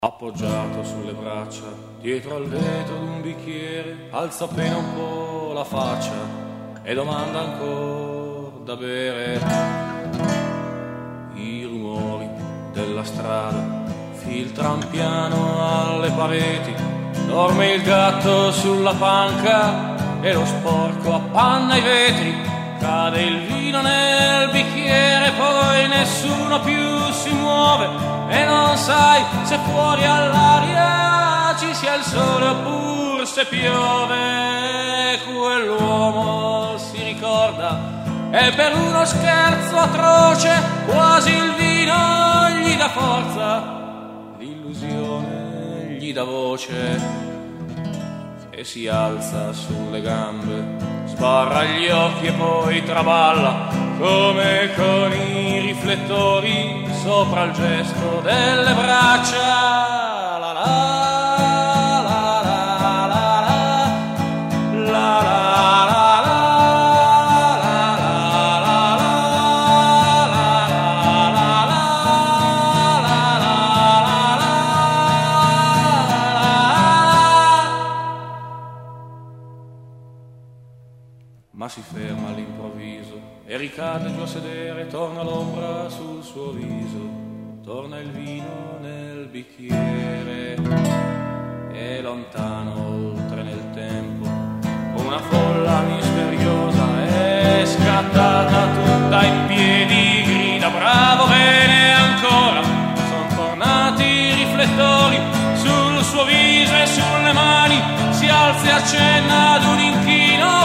Appoggiato sulle braccia, dietro al vetro d'un bicchiere, alza appena un po' la faccia e domanda ancora da bere. I rumori della strada filtran piano alle pareti, dorme il gatto sulla panca e lo sporco appanna i vetri, cade il vino nel bicchiere, poi nessuno più si muove e non sai se fuori all'aria ci sia il sole oppure se piove. Quell'uomo si ricorda e per uno scherzo atroce quasi il vino gli dà forza, l'illusione gli dà voce e si alza sulle gambe, sbarra gli occhi e poi traballa come con i riflettori sopra il gesto delle braccia. La la la la la la la ma si ferma all'improvviso e ricade giù a sedere, torna l'ombra sul suo viso, torna il vino nel bicchiere e lontano oltre nel tempo una folla misteriosa è scattata tutta in piedi, grida bravo, bene ancora, son tornati i riflettori sul suo viso e sulle mani, si alza e accenna ad un inchino.